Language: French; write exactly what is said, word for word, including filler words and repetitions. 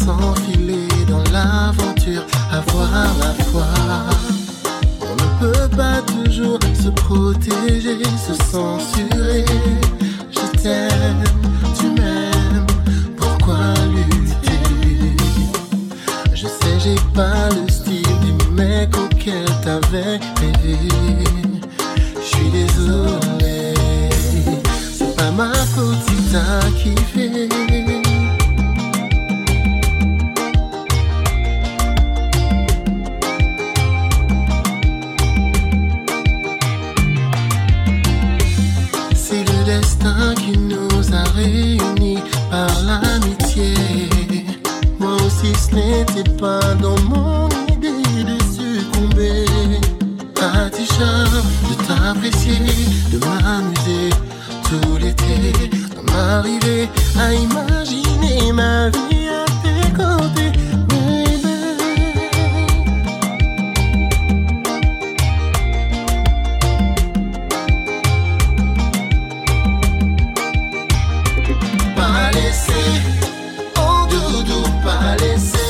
s'enfiler dans l'aventure, avoir la foi. On ne peut pas toujours se protéger, se censurer. Je t'aime, tu m'aimes, pourquoi lutter? Je sais, j'ai pas le style du mec auquel t'avais rêvé. Je suis désolé, c'est pas ma faute si t'as kiffé. Qui nous a réunis par l'amitié. Moi aussi ce n'était pas dans mon idée de succomber à tes charmes, de t'apprécier, de m'amuser tout l'été, de m'arriver à imaginer ma vie à tes côtés. Oh doudou, pas laisser